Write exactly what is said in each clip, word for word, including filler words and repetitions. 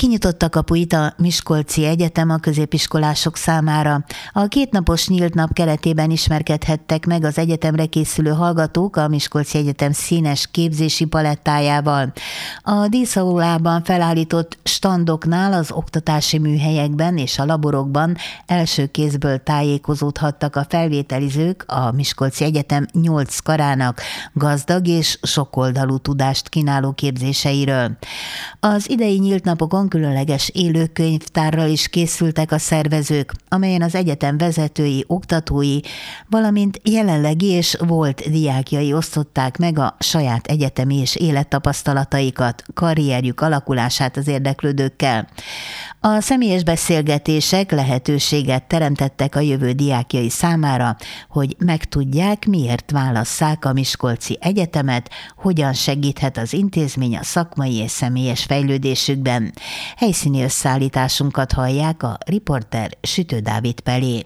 Kinyitotta kapuit a Miskolci Egyetem a középiskolások számára. A kétnapos nyílt nap keretében ismerkedhettek meg az egyetemre készülő hallgatók a Miskolci Egyetem színes képzési palettájával. A díszaulában felállított standoknál, az oktatási műhelyekben és a laborokban első kézből tájékozódhattak a felvételizők a Miskolci Egyetem nyolc karának gazdag és sokoldalú tudást kínáló képzéseiről. Az idei nyílt napokon különleges élőkönyvtárral is készültek a szervezők, amelyen az egyetem vezetői, oktatói, valamint jelenlegi és volt diákjai osztották meg a saját egyetemi és élettapasztalataikat, karrierjük alakulását az érdeklődőkkel. A személyes beszélgetések lehetőséget teremtettek a jövő diákjai számára, hogy megtudják, miért válasszák a Miskolci Egyetemet, hogyan segíthet az intézmény a szakmai és személyes fejlődésükben. Helyszíni összeállításunkat hallják, a riporter Sütő Dávid Pelé.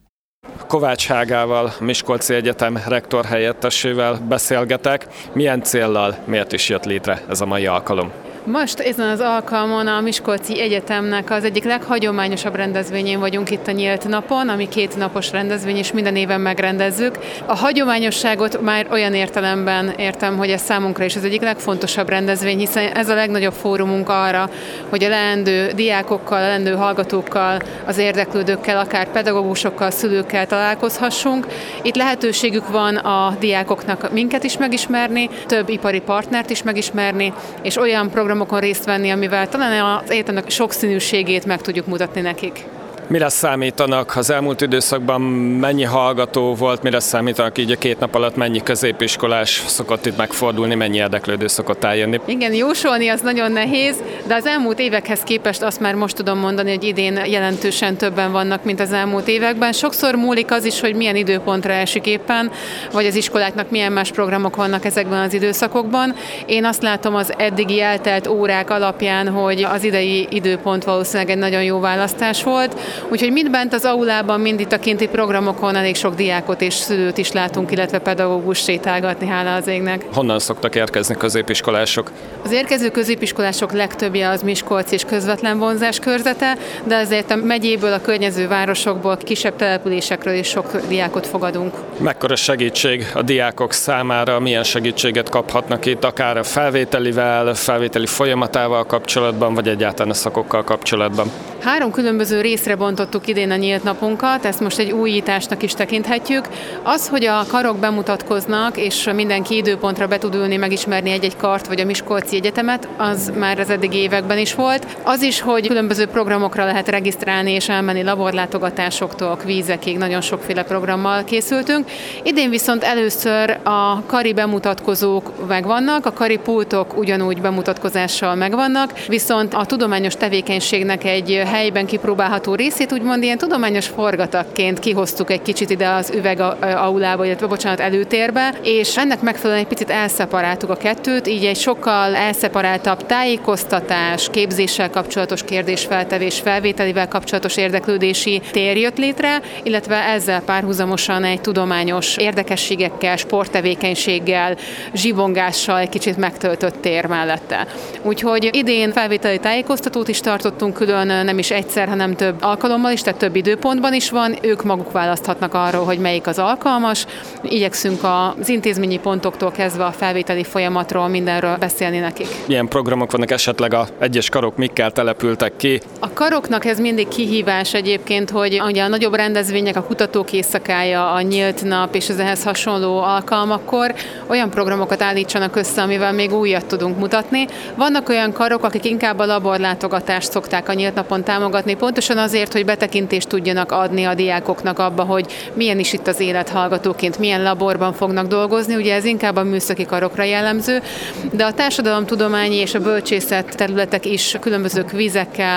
Kovács Hágával, Miskolci Egyetem rektor helyettesével beszélgetek. Milyen céllal, miért is jött létre ez a mai alkalom? Most ezen az alkalmon a Miskolci Egyetemnek az egyik leghagyományosabb rendezvényén vagyunk itt a nyílt napon, ami két napos rendezvény, és minden éven megrendezzük. A hagyományosságot már olyan értelemben értem, hogy ez számunkra is az egyik legfontosabb rendezvény, hiszen ez a legnagyobb fórumunk arra, hogy a leendő diákokkal, a leendő hallgatókkal, az érdeklődőkkel, akár pedagógusokkal, szülőkkel találkozhassunk. Itt lehetőségük van a diákoknak minket is megismerni, több ipari partnert is megismerni, és olyan program részt venni, amivel talán az egyetemnek sokszínűségét meg tudjuk mutatni nekik. Mire számítanak? Az elmúlt időszakban mennyi hallgató volt, mire számítanak így a két nap alatt, mennyi középiskolás szokott itt megfordulni, mennyi érdeklődő szokott eljönni? Igen, jósolni az nagyon nehéz, de az elmúlt évekhez képest azt már most tudom mondani, hogy idén jelentősen többen vannak, mint az elmúlt években. Sokszor múlik az is, hogy milyen időpontra esik éppen, vagy az iskoláknak milyen más programok vannak ezekben az időszakokban. Én azt látom az eddigi eltelt órák alapján, hogy az idei időpont valószínűleg egy nagyon jó választás volt. Úgyhogy mind bent az aulában, mind itt a kinti programokon elég sok diákot és szülőt is látunk, illetve pedagógus sétálgatni, hála az égnek. Honnan szoktak érkezni középiskolások? Az érkező középiskolások legtöbbje az Miskolc és közvetlen vonzás körzete, de azért a megyéből, a környező városokból, kisebb településekről is sok diákot fogadunk. Mekkora segítség a diákok számára, milyen segítséget kaphatnak itt, akár a felvételivel, felvételi folyamatával kapcsolatban, vagy egyáltalán a szakokkal kapcsolatban? Három különböző részre bontottuk idén a nyílt napunkat, ezt most egy újításnak is tekinthetjük. Az, hogy a karok bemutatkoznak, és mindenki időpontra be tud ülni, megismerni egy-egy kart, vagy a Miskolci Egyetemet, az már az eddigi években is volt. Az is, hogy különböző programokra lehet regisztrálni és elmenni laborlátogatásoktól, kvízekig, nagyon sokféle programmal készültünk. Idén viszont először a kari bemutatkozók megvannak, a kari pultok ugyanúgy bemutatkozással megvannak, viszont a tudományos tevékenységnek egy helyben kipróbálható részét úgymond ilyen tudományos forgatakként kihoztuk egy kicsit ide az üveg aulába, illetve bocsánat, előtérbe, és ennek megfelelően egy picit elszeparáltuk a kettőt, így egy sokkal elszeparáltabb tájékoztatás, képzéssel kapcsolatos kérdésfeltevés, felvételivel kapcsolatos érdeklődési tér jött létre, illetve ezzel párhuzamosan egy tudományos érdekességekkel, sporttevékenységgel, zsibongással egy kicsit megtöltött tér mellette. Úgyhogy idén felvételi tájékoztatót is tartottunk külön, nem is egyszer, hanem több alkalommal is, tehát több időpontban is van. Ők maguk választhatnak arról, hogy melyik az alkalmas. Igyekszünk az intézményi pontoktól kezdve a felvételi folyamatról, mindenről beszélni nekik. Milyen programok vannak, esetleg a egyes karok mikkel települtek ki? A karoknak ez mindig kihívás egyébként, hogy ugye a nagyobb rendezvények, a kutatók éjszakája, a nyílt nap és az ehhez hasonló alkalmakkor olyan programokat állítsanak össze, amivel még újat tudunk mutatni. Vannak olyan karok, akik inkább a laborlátogatást szokták a nyílt napon támogatni, pontosan azért, hogy betekintést tudjanak adni a diákoknak abba, hogy milyen is itt az élet hallgatóként, milyen laborban fognak dolgozni. Ugye ez inkább a műszaki karokra jellemző, de a társadalomtudományi és a bölcsészet területek is különböző kvízekkel, különböző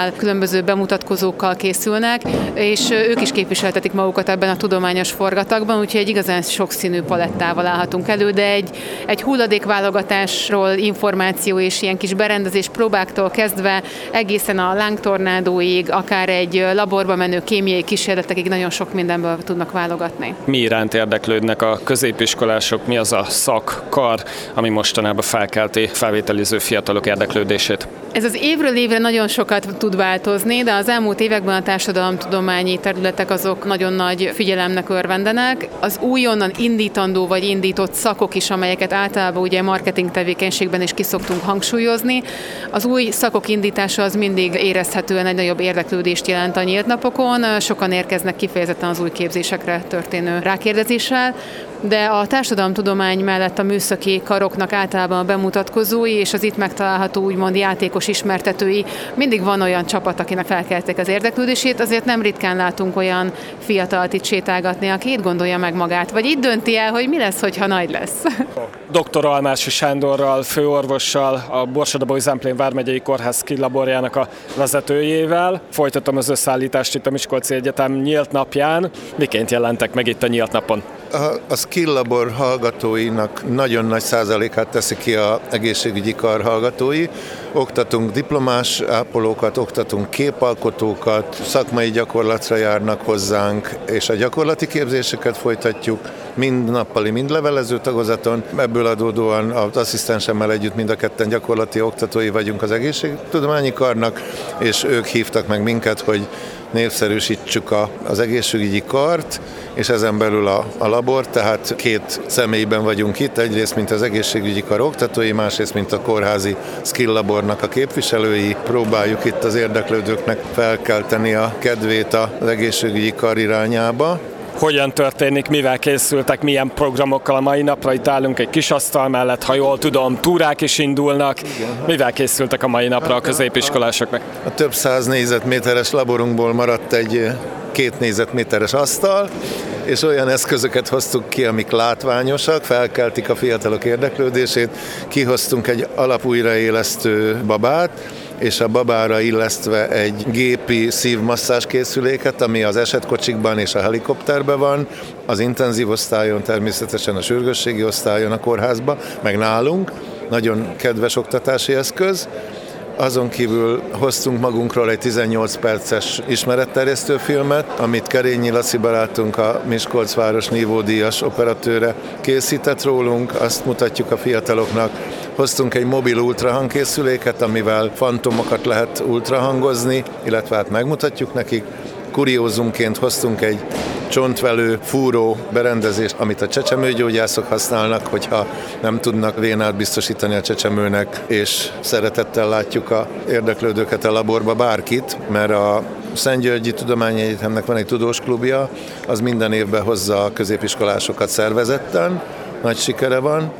különböző bemutatkozókkal készülnek, és ők is képviseltetik magukat ebben a tudományos forgatagban, úgyhogy egy igazán sokszínű palettával állhatunk elő, de egy, egy hulladékválogatásról információ és ilyen kis berendezés próbáktól kezdve egészen a lángtornádóig, akár egy laborba menő kémiai kísérletekig nagyon sok mindenből tudnak válogatni. Mi iránt érdeklődnek a középiskolások, mi az a szak, kar, ami mostanában felkelti felvételiző fiatalok érdeklődését? Ez az évről évre nagyon sokat tud változni, de az elmúlt években a társadalomtudományi területek azok nagyon nagy figyelemnek örvendenek. Az újonnan indítandó vagy indított szakok is, amelyeket általában ugye marketing tevékenységben is ki szoktunk hangsúlyozni, az új szakok indítása az mindig érezhetően egy nagyobb érdeklődést jelent a nyílt napokon. Sokan érkeznek kifejezetten az új képzésekre történő rákérdezéssel, de a társadalomtudomány mellett a műszaki karoknak általában a bemutatkozói és az itt megtalálható úgymond játékos ismertetői, mindig van olyan csapat, akinek felkelték az érdeklődését, azért nem ritkán látunk olyan fiatalt itt sétálgatni, aki itt gondolja meg magát, vagy itt dönti el, hogy mi lesz, hogyha nagy lesz. doktor Almási Sándorral, főorvossal, a Borsod-Abaúj-Zemplén vármegyei kórház skill laborjának a vezetőjével. Folytatom az összeállítást itt a Miskolci Egyetem nyílt napján. Miként jelentek meg itt a nyílt napon? A, a skill labor hallgatóinak nagyon nagy százalékát teszi ki az egészségügyi kar hallgatói. Oktatunk diplomás ápolókat, oktatunk képalkotókat, szakmai gyakorlatra járnak hozzánk, és a gyakorlati képzéseket folytatjuk, mind nappali, mind levelező tagozaton. Ebből adódóan az asszisztensemmel együtt mind a ketten gyakorlati oktatói vagyunk az egészségtudományi karnak, és ők hívtak meg minket, hogy népszerűsítsük a, az egészségügyi kart, és ezen belül a, a labor, tehát két személyben vagyunk itt, egyrészt mint az egészségügyi kar oktatói, másrészt mint a kórházi skill labornak a képviselői. Próbáljuk itt az érdeklődőknek felkelteni a kedvét az egészségügyi kar irányába. Hogyan történik, mivel készültek, milyen programokkal a mai napra? Itt állunk egy kis asztal mellett, ha jól tudom, túrák is indulnak. Igen. Mivel készültek a mai napra a középiskolásoknak? A, a több száz négyzetméteres laborunkból maradt egy két négyzetméteres asztal, és olyan eszközöket hoztuk ki, amik látványosak, felkeltik a fiatalok érdeklődését. Kihoztunk egy alapújraélesztő babát, és a babára illesztve egy gépi szívmasszázs készüléket, ami az esetkocsikban és a helikopterben van, az intenzív osztályon, természetesen a sürgősségi osztályon a kórházban, meg nálunk. Nagyon kedves oktatási eszköz. Azon kívül hoztunk magunkról egy tizennyolc perces ismeretterjesztő filmet, amit Kerényi Laci barátunk, a Miskolc város nívódíjas operatőre készített rólunk, azt mutatjuk a fiataloknak. Hoztunk egy mobil ultrahangkészüléket, amivel fantomokat lehet ultrahangozni, illetve hát megmutatjuk nekik. Kuriózumként hoztunk egy csontvelő, fúró berendezést, amit a csecsemőgyógyászok használnak, hogyha nem tudnak vénát biztosítani a csecsemőnek, és szeretettel látjuk a érdeklődőket a laborba, bárkit, mert a Szentgyörgyi Tudományegyetemnek van egy tudós klubja, az minden évben hozza a középiskolásokat szervezetten, nagy sikere van,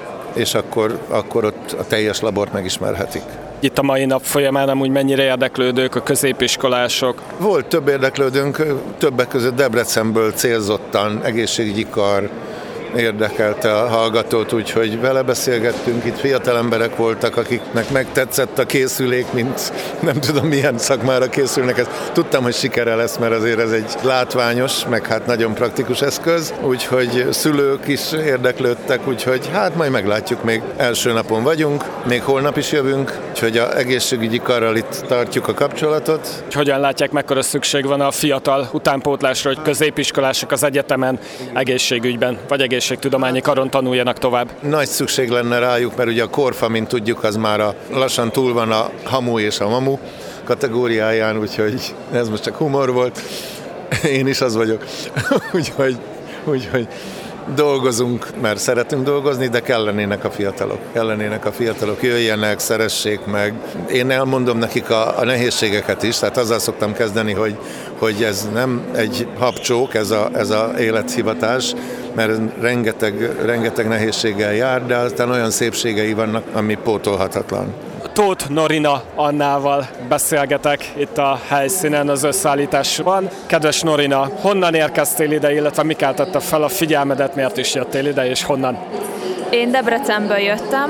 és akkor, akkor ott a teljes labort megismerhetik. Itt a mai nap folyamán amúgy mennyire érdeklődők a középiskolások? Volt több érdeklődőnk, többek között Debrecenből célzottan egészségügyi kar érdekelte a hallgatót, úgyhogy vele beszélgettünk, itt fiatal emberek voltak, akiknek megtetszett a készülék, mint nem tudom milyen szakmára készülnek. Ezt tudtam, hogy sikere lesz, mert azért ez egy látványos, meg hát nagyon praktikus eszköz, úgyhogy szülők is érdeklődtek, úgyhogy hát majd meglátjuk, még első napon vagyunk, még holnap is jövünk, úgyhogy az egészségügyi karral itt tartjuk a kapcsolatot. Hogyan látják, mekkora szükség van a fiatal utánpótlásra, hogy középiskolások az egyetemen egészségügyben, vagy egészségtudományi karon tanuljanak tovább? Nagy szükség lenne rájuk, mert ugye a korfa, mint tudjuk, az már a, lassan túl van a hamu és a mamu kategóriáján, úgyhogy ez most csak humor volt. Én is az vagyok. úgyhogy, úgyhogy dolgozunk, mert szeretünk dolgozni, de kellenének a fiatalok. Kellenének a fiatalok, jöjjenek, szeressék meg. Én elmondom nekik a, a nehézségeket is, tehát azzal szoktam kezdeni, hogy, hogy ez nem egy habcsók, ez a, ez a élethivatás, mert rengeteg, rengeteg nehézséggel jár, de aztán olyan szépségei vannak, ami pótolhatatlan. Tóth Norina Annával beszélgetek itt a helyszínen az összeállításban. Kedves Norina, honnan érkeztél ide, illetve mi keltette fel a figyelmedet, miért is jöttél ide, és honnan? Én Debrecenből jöttem,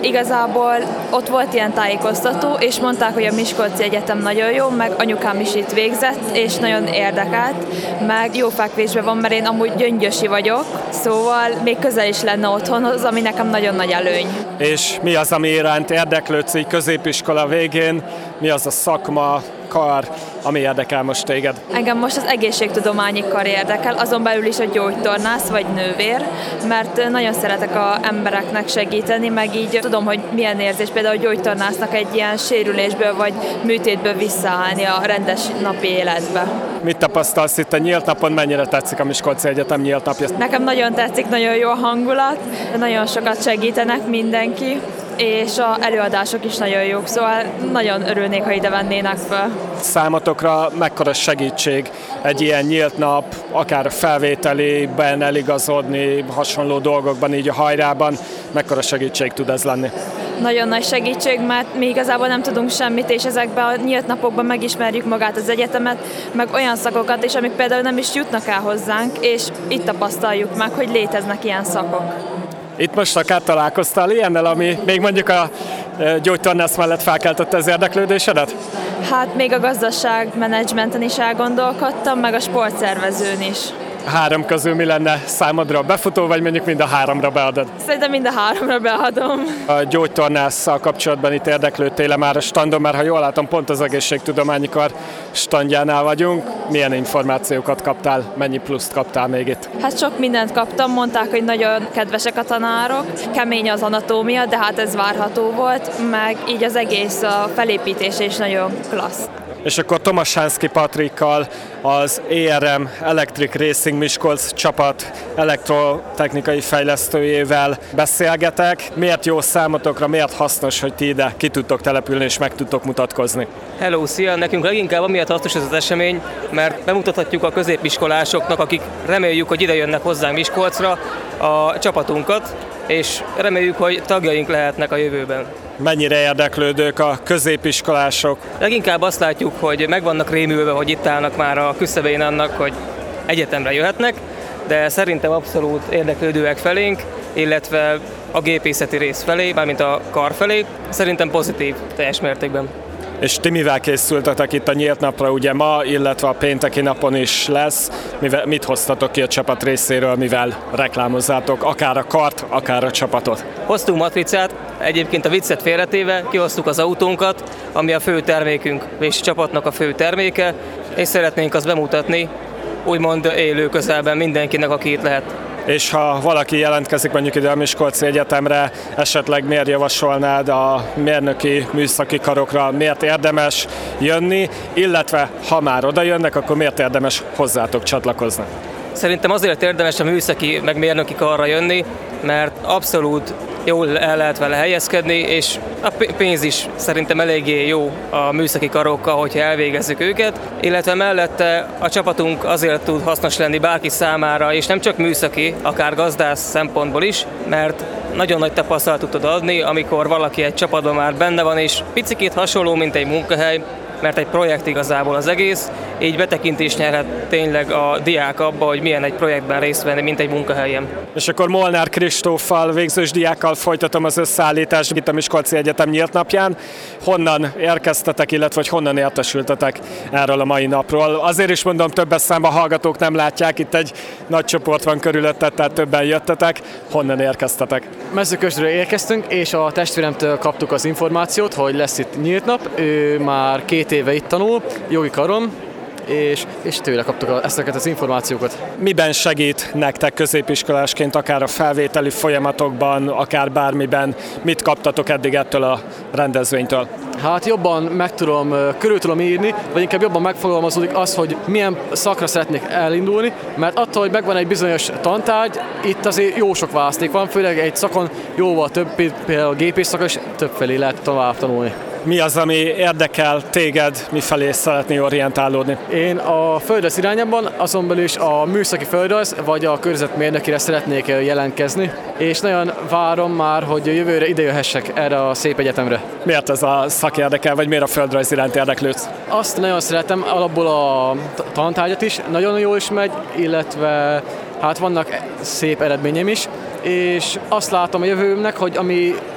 igazából ott volt ilyen tájékoztató, és mondták, hogy a Miskolci Egyetem nagyon jó, meg anyukám is itt végzett, és nagyon érdekelt, meg jó fekvésben van, mert én amúgy gyöngyösi vagyok, szóval még közel is lenne otthonhoz, ami nekem nagyon nagy előny. És mi az, ami iránt érdeklődsz így középiskola végén? Mi az a szakma, kar, ami érdekel most téged? Engem most az egészségtudományi kar érdekel, azon belül is a gyógytornász vagy nővér, mert nagyon szeretek az embereknek segíteni, meg így tudom, hogy milyen érzés például a gyógytornásznak egy ilyen sérülésből vagy műtétből visszaállni a rendes napi életbe. Mit tapasztalsz itt a nyílt napon, mennyire tetszik a Miskolci Egyetem nyílt napja? Nekem nagyon tetszik, nagyon jó a hangulat, nagyon sokat segítenek mindenki, és az előadások is nagyon jók, szóval nagyon örülnék, ha ide vennének fel. Számotokra mekkora segítség egy ilyen nyílt nap, akár felvételiben eligazodni, hasonló dolgokban, így a hajrában, mekkora segítség tud ez lenni? Nagyon nagy segítség, mert mi igazából nem tudunk semmit, és ezekben a nyílt napokban megismerjük magát az egyetemet, meg olyan szakokat is, amik például nem is jutnak el hozzánk, és itt tapasztaljuk meg, hogy léteznek ilyen szakok. Itt most akár találkoztál ilyennel, ami még mondjuk a gyógytornász mellett felkeltette az érdeklődésedet? Hát még a gazdaságmenedzsmenten is elgondolkodtam, meg a sportszervezőn is. Három közül mi lenne számodra a befutó, vagy mondjuk mind a háromra beadod? Szerintem mind a háromra beadom. A gyógytornásszal kapcsolatban itt érdeklődtél már a standon, mert ha jól látom, pont az egészségtudományi kar standjánál vagyunk. Milyen információkat kaptál, mennyi pluszt kaptál még itt? Hát sok mindent kaptam, mondták, hogy nagyon kedvesek a tanárok, kemény az anatómia, de hát ez várható volt, meg így az egész a felépítés is nagyon klassz. És akkor Tomaszánszky Patrikkal, az é er em Electric Racing Miskolc csapat elektrotechnikai fejlesztőjével beszélgetek. Miért jó számotokra, miért hasznos, hogy ti ide ki tudtok települni és meg tudtok mutatkozni? Hello, szia! Nekünk leginkább amiatt hasznos ez az esemény, mert bemutathatjuk a középiskolásoknak, akik reméljük, hogy ide jönnek hozzánk Miskolcra, a csapatunkat, és reméljük, hogy tagjaink lehetnek a jövőben. Mennyire érdeklődők a középiskolások? Leginkább azt látjuk, hogy meg vannak rémülve, hogy itt állnak már a küszöbén annak, hogy egyetemre jöhetnek, de szerintem abszolút érdeklődőek felénk, illetve a gépészeti rész felé, mármint a kar felé, szerintem pozitív teljes mértékben. És ti mivel készültetek itt a nyílt napra, ugye ma, illetve a pénteki napon is lesz, mivel, mit hoztatok ki a csapat részéről, mivel reklámozzátok akár a kart, akár a csapatot? Hoztunk matricát, egyébként a viccet félretéve kihoztuk az autónkat, ami a fő termékünk, és a csapatnak a fő terméke, és szeretnénk azt bemutatni, úgymond élő közelben mindenkinek, aki itt lehet. És ha valaki jelentkezik mondjuk ide a Miskolci Egyetemre, esetleg miért javasolnád a mérnöki műszaki karokra, miért érdemes jönni, illetve ha már oda jönnek, akkor miért érdemes hozzátok csatlakozni? Szerintem azért érdemes a műszaki meg mérnöki karra jönni, mert abszolút jól el lehet vele helyezkedni, és a pénz is szerintem eléggé jó a műszaki karokkal, hogyha elvégezzük őket, illetve mellette a csapatunk azért tud hasznos lenni bárki számára, és nem csak műszaki, akár gazdász szempontból is, mert nagyon nagy tapasztalatot tud adni, amikor valaki egy csapatban már benne van, és picikét hasonló, mint egy munkahely, mert egy projekt igazából az egész, így betekintést nyerhet tényleg a diák abba, hogy milyen egy projektben részt venni, mint egy munkahelyen. És akkor Molnár Kristóffal, végzős diákkal folytatom az összeállítást itt a Miskolci Egyetem nyílt napján. Honnan érkeztetek, illetve hogy honnan értesültetek erről a mai napról? Azért is mondom, többes számban hallgatók nem látják, itt egy nagy csoport van körülötted, tehát többen jöttetek. Honnan érkeztetek? Mezőközről érkeztünk, és a testvéremtől kaptuk az információt, hogy lesz itt nyílt nap. Ő már két éve itt tanul, jogi karon, és, és tőle kaptuk a, ezeket az információkat. Miben segít nektek középiskolásként, akár a felvételi folyamatokban, akár bármiben? Mit kaptatok eddig ettől a rendezvénytől? Hát jobban meg tudom, körül tudom írni, vagy inkább jobban megfogalmazódik az, hogy milyen szakra szeretnék elindulni, mert attól, hogy megvan egy bizonyos tantárgy, itt azért jó sok választék van, főleg egy szakon jóval több, például a gépész szakon is többfelé lehet tovább tanulni. Mi az, ami érdekel téged, mifelé szeretnél orientálódni? Én a földrajz irányában, azon belül is a műszaki földrajz, vagy a környezetmérnökére szeretnék jelentkezni, és nagyon várom már, hogy jövőre ide jöhessek erre a szép egyetemre. Miért ez a szak érdekel, vagy miért a földrajz iránt érdeklődsz? Azt nagyon szeretem, alapból a tantárgyat is, nagyon jól is megy, illetve hát vannak szép eredményem is, és azt látom a jövőmnek, hogy ami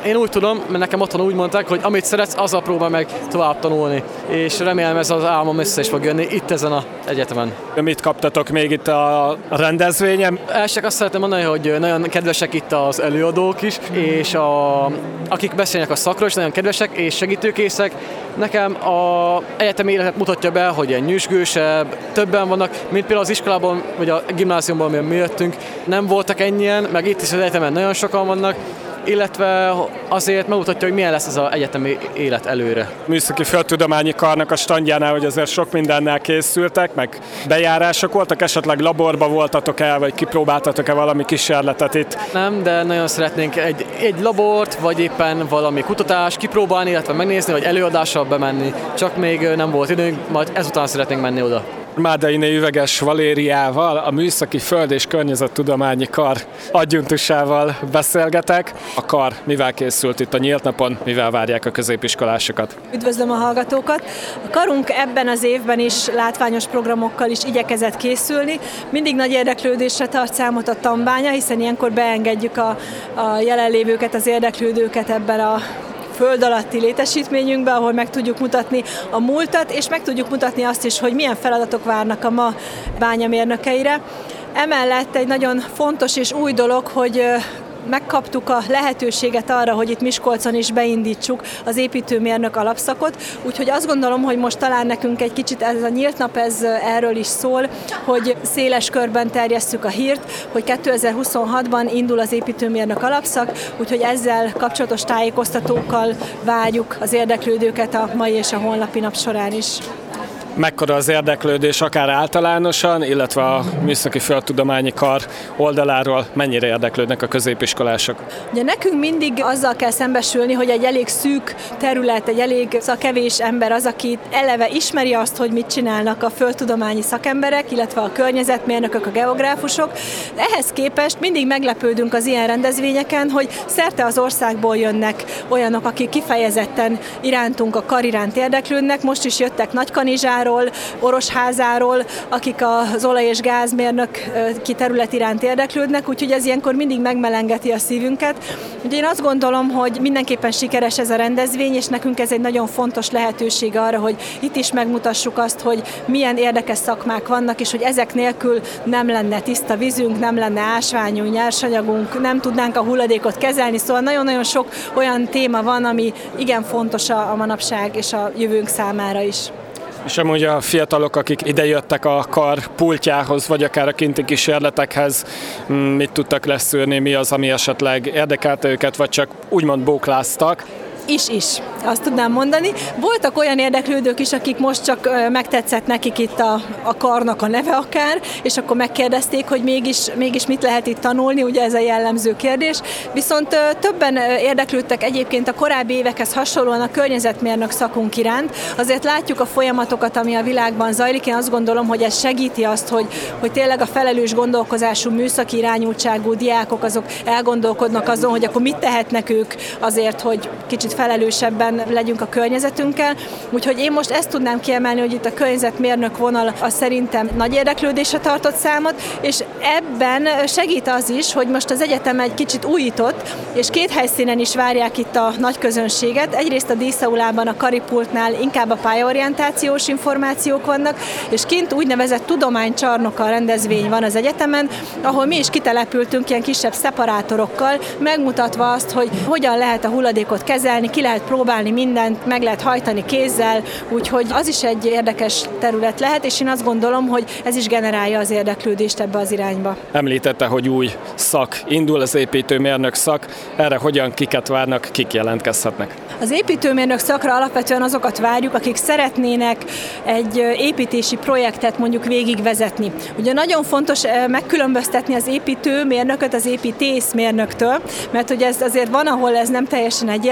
Én úgy tudom, mert nekem otthon úgy mondták, hogy amit szeretsz, azzal próbál meg tovább tanulni. És remélem ez az álmom össze is fog jönni itt ezen az egyetemen. Mit kaptatok még itt a rendezvényen? Elsők azt szeretném mondani, hogy nagyon kedvesek itt az előadók is, és a, akik beszélnek a szakról is nagyon kedvesek és segítőkészek. Nekem az egyetemi életet mutatja be, hogy ilyen nyüzsgősebb, többen vannak, mint például az iskolában, vagy a gimnáziumban, amiben mi jöttünk, nem voltak ennyien, meg itt is az egyetemen nagyon sokan vannak, illetve azért megmutatja, hogy milyen lesz ez az egyetemi élet előre. Műszaki Földtudományi Karnak a standjánál, hogy azért sok mindennel készültek, meg bejárások voltak, esetleg laborba voltatok el, vagy kipróbáltatok-e valami kísérletet itt? Nem, de nagyon szeretnénk egy, egy labort, vagy éppen valami kutatást kipróbálni, illetve megnézni, vagy előadással bemenni. Csak még nem volt időnk, majd ezután szeretnénk menni oda. Mádainé Üveges Valériával, a Műszaki Föld- és Környezettudományi Kar adjunktusával beszélgetek. A kar mivel készült itt a nyílt napon, mivel várják a középiskolásokat? Üdvözlöm a hallgatókat! A karunk ebben az évben is látványos programokkal is igyekezett készülni. Mindig nagy érdeklődésre tart számot a tanbánya, hiszen ilyenkor beengedjük a, a jelenlévőket, az érdeklődőket ebben a föld alatti létesítményünkbe, ahol meg tudjuk mutatni a múltat, és meg tudjuk mutatni azt is, hogy milyen feladatok várnak a ma bányamérnökeire. Emellett egy nagyon fontos és új dolog, hogy megkaptuk a lehetőséget arra, hogy itt Miskolcon is beindítsuk az építőmérnök alapszakot, úgyhogy azt gondolom, hogy most talán nekünk egy kicsit ez a nyílt nap ez erről is szól, hogy széles körben terjesszük a hírt, hogy kétezer-huszonhatban indul az építőmérnök alapszak, úgyhogy ezzel kapcsolatos tájékoztatókkal várjuk az érdeklődőket a mai és a holnapi nap során is. Mekkora az érdeklődés akár általánosan, illetve a Műszaki Földtudományi Kar oldaláról mennyire érdeklődnek a középiskolások? Ugye nekünk mindig azzal kell szembesülni, hogy egy elég szűk terület, egy elég kevés ember az, aki eleve ismeri azt, hogy mit csinálnak a földtudományi szakemberek, illetve a környezetmérnökök, a geográfusok. Ehhez képest mindig meglepődünk az ilyen rendezvényeken, hogy szerte az országból jönnek olyanok, akik kifejezetten irántunk, a kar iránt érdeklődnek. Most is jöttek Nagykanizsáról, Orosházáról, akik az olaj- és gázmérnök terület iránt érdeklődnek, úgyhogy ez ilyenkor mindig megmelengeti a szívünket. Ugye én azt gondolom, hogy mindenképpen sikeres ez a rendezvény, és nekünk ez egy nagyon fontos lehetőség arra, hogy itt is megmutassuk azt, hogy milyen érdekes szakmák vannak, és hogy ezek nélkül nem lenne tiszta vízünk, nem lenne ásványú nyersanyagunk, nem tudnánk a hulladékot kezelni, szóval nagyon-nagyon sok olyan téma van, ami igen fontos a manapság és a jövőnk számára is. És amúgy a fiatalok, akik idejöttek a kar pultjához, vagy akár a kinti kísérletekhez, mit tudtak leszűrni, mi az, ami esetleg érdekelte őket, vagy csak úgymond bókláztak? Is-is, azt tudnám mondani. Voltak olyan érdeklődők is, akik most csak megtetszett nekik itt a, a karnak a neve akár, és akkor megkérdezték, hogy mégis, mégis mit lehet itt tanulni, ugye ez a jellemző kérdés. Viszont többen érdeklődtek egyébként a korábbi évekhez hasonlóan a környezetmérnök szakunk iránt. Azért látjuk a folyamatokat, ami a világban zajlik. Én azt gondolom, hogy ez segíti azt, hogy, hogy tényleg a felelős gondolkozású műszaki irányultságú diákok azok elgondolkodnak azon, hogy akkor mit tehetnek ők azért, hogy kicsit felelősebben legyünk a környezetünkkel. Úgyhogy én most ezt tudnám kiemelni, hogy itt a környezetmérnök vonal az szerintem nagy érdeklődésre tartott számot, és ebben segít az is, hogy most az egyetem egy kicsit újított, és két helyszínen is várják itt a nagy közönséget. Egyrészt a díszaulában, a karipultnál inkább a pályaorientációs információk vannak, és kint úgynevezett tudománycsarnoka rendezvény van az egyetemen, ahol mi is kitelepültünk ilyen kisebb szeparátorokkal, megmutatva azt, hogy hogyan lehet a hulladékot kezelni, ki lehet próbálni mindent, meg lehet hajtani kézzel, úgyhogy az is egy érdekes terület lehet, és én azt gondolom, hogy ez is generálja az érdeklődést ebbe az irányba. Említette, hogy új szak indul, az építőmérnök szak. Erre hogyan kiket várnak, kik jelentkezhetnek? Az építőmérnök szakra alapvetően azokat várjuk, akik szeretnének egy építési projektet mondjuk végigvezetni. Ugye nagyon fontos megkülönböztetni az építőmérnököt az építészmérnöktől, mert ugye ez azért van, ahol ez nem teljesen egyértelmű.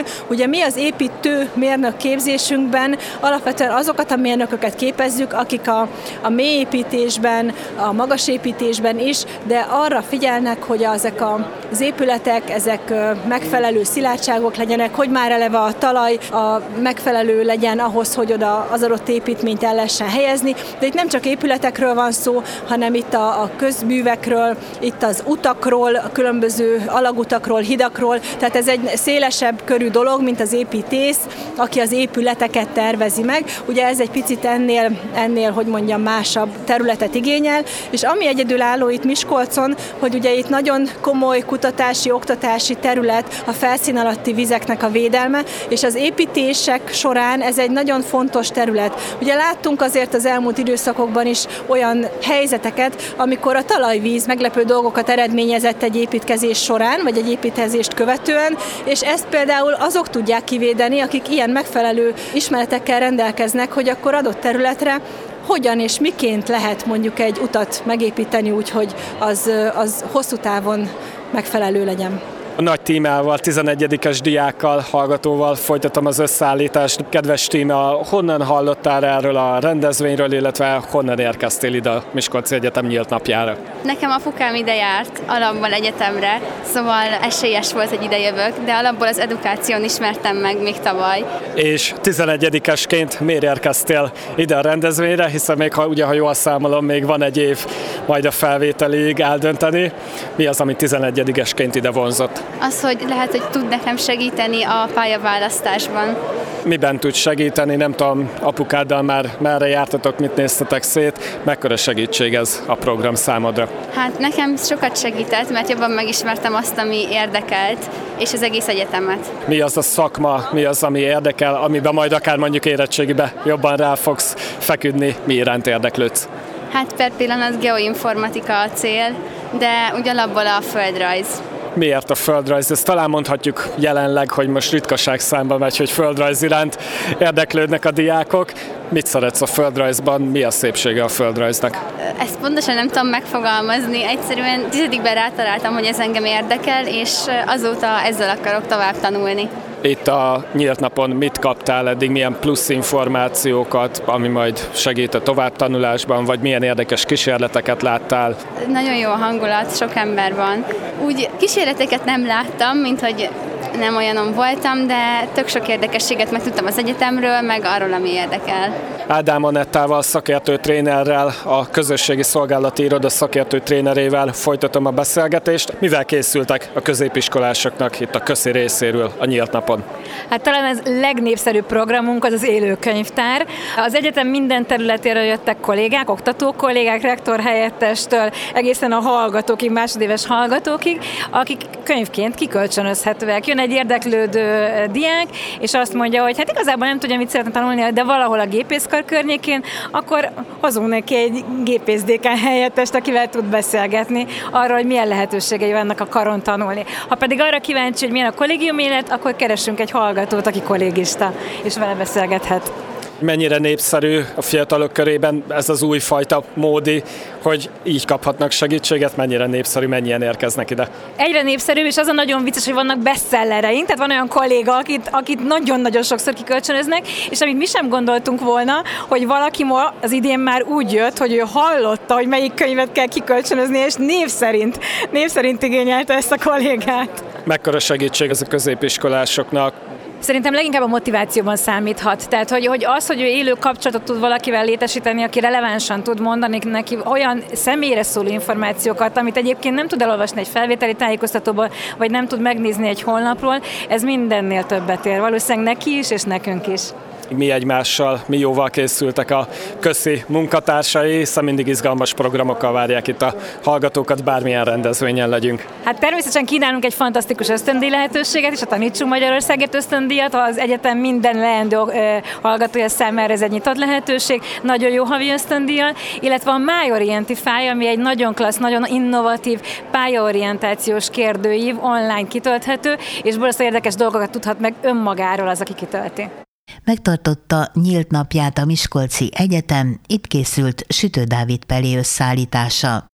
Ugye mi az építő mérnök képzésünkben alapvetően azokat a mérnököket képezzük, akik a, a mélyépítésben, a magasépítésben is, de arra figyelnek, hogy ezek az épületek, ezek megfelelő szilárdságok legyenek, hogy már eleve a talaj a megfelelő legyen ahhoz, hogy oda az adott építményt el lehessen helyezni. De itt nem csak épületekről van szó, hanem itt a, a közművekről, itt az utakról, a különböző alagutakról, hidakról, tehát ez egy szélesebb körű dolog, mint az építész, aki az épületeket tervezi meg. Ugye ez egy picit ennél, ennél, hogy mondjam, másabb területet igényel, és ami egyedülálló itt Miskolcon, hogy ugye itt nagyon komoly kutatási, oktatási terület a felszín alatti vizeknek a védelme, és az építések során ez egy nagyon fontos terület. Ugye láttunk azért az elmúlt időszakokban is olyan helyzeteket, amikor a talajvíz meglepő dolgokat eredményezett egy építkezés során, vagy egy építkezést követően, és ezt például azok tudják kivédeni, akik ilyen megfelelő ismeretekkel rendelkeznek, hogy akkor adott területre hogyan és miként lehet mondjuk egy utat megépíteni úgy, hogy az, az hosszú távon megfelelő legyen. A nagy tímával, tizenegyedikes diákkal, hallgatóval folytatom az összeállítást. Kedves tíma, honnan hallottál erről a rendezvényről, illetve honnan érkeztél ide a Miskolci Egyetem nyílt napjára? Nekem apukám ide járt alapból egyetemre, szóval esélyes volt, hogy ide jövök, de alapból az edukáción ismertem meg még tavaly. És tizenegyedikesként miért érkeztél ide a rendezvényre, hiszen még ha, ugye, ha jól számolom, még van egy év majd a felvételig eldönteni. Mi az, ami tizenegyedikesként ide vonzott? Az, hogy lehet, hogy tud nekem segíteni a pályaválasztásban. Miben tud segíteni? Nem tudom, apukáddal már merre jártatok, mit néztetek szét? Mekkora segítség ez a program számodra? Hát nekem sokat segített, mert jobban megismertem azt, ami érdekelt, és az egész egyetemet. Mi az a szakma, mi az, ami érdekel, amiben majd akár mondjuk érettségibe jobban rá fogsz feküdni, mi iránt érdeklődsz? Hát per pillanat geoinformatika a cél, de úgy alapból a földrajz. Miért a földrajz? Ezt talán mondhatjuk jelenleg, hogy most ritkaság számba megy, hogy földrajz iránt érdeklődnek a diákok. Mit szeretsz a földrajzban? Mi a szépsége a földrajznak? Ezt pontosan nem tudom megfogalmazni. Egyszerűen tizedikben rátaláltam, hogy ez engem érdekel, és azóta ezzel akarok tovább tanulni. Itt a nyílt napon mit kaptál eddig, milyen plusz információkat, ami majd segít a továbbtanulásban, vagy milyen érdekes kísérleteket láttál? Nagyon jó a hangulat, sok ember van. Úgy kísérleteket nem láttam, mint hogy nem olyanon voltam, de tök sok érdekességet megtudtam az egyetemről, meg arról, ami érdekel. Ádám Anettával, szakértő trénerrel, a közösségi szolgálati iroda szakértő trénerével folytatom a beszélgetést. Mivel készültek a középiskolásoknak itt a közi részéről a nyílt napon? Hát talán az legnépszerűbb programunk az az élőkönyvtár. Az egyetem minden területéről jöttek kollégák, oktatók kollégák, rektor helyettestől, egészen a hallgatókig, másodéves hallgatókig, akik könyvként kikölcsönözhetőek. Jön egy érdeklődő diák, és azt mondja, hogy hát igazából nem tudja, mit szeretne tanulni, de valahol a gépészkar környékén, akkor hozunk neki egy gépészdékán helyettest, akivel tud beszélgetni arról, hogy milyen lehetőségei vannak a karon tanulni. Ha pedig arra kíváncsi, hogy milyen a kollégium élet, akkor keressünk egy hallgatót, aki kollégista, és vele beszélgethet. Mennyire népszerű a fiatalok körében ez az újfajta módi, hogy így kaphatnak segítséget, mennyire népszerű, mennyien érkeznek ide? Egyre népszerűbb, és az a nagyon vicces, hogy vannak bestsellereink, tehát van olyan kolléga, akit, akit nagyon-nagyon sokszor kikölcsönöznek, és amit mi sem gondoltunk volna, hogy valaki ma az idén már úgy jött, hogy ő hallotta, hogy melyik könyvet kell kikölcsönözni, és név szerint, név szerint igényelte ezt a kollégát. Mekkora segítség ez a középiskolásoknak? Szerintem leginkább a motivációban számíthat. Tehát, hogy, hogy az, hogy ő élő kapcsolatot tud valakivel létesíteni, aki relevánsan tud mondani neki olyan személyre szóló információkat, amit egyébként nem tud elolvasni egy felvételi tájékoztatóból, vagy nem tud megnézni egy honlapról, ez mindennél többet ér. Valószínűleg neki is, és nekünk is. Mi egymással, mi jóval készültek a köszi munkatársai, hiszen mindig izgalmas programokkal várják itt a hallgatókat, bármilyen rendezvényen legyünk. Hát természetesen kínálunk egy fantasztikus ösztöndíj lehetőséget, és a Tanítsunk Magyarországért ösztöndíjat, az egyetem minden leendő hallgatója számára ez egy nyitott lehetőség, nagyon jó havi ösztöndíjjal, illetve a MyOrientify, ami egy nagyon klassz, nagyon innovatív pályaorientációs kérdőív, online kitölthető, és borzasztó érdekes dolgokat tudhat meg önmagáról az, aki kitölti. Megtartotta nyílt napját a Miskolci Egyetem, itt készült Sütő Dávid Pelé összeállítása.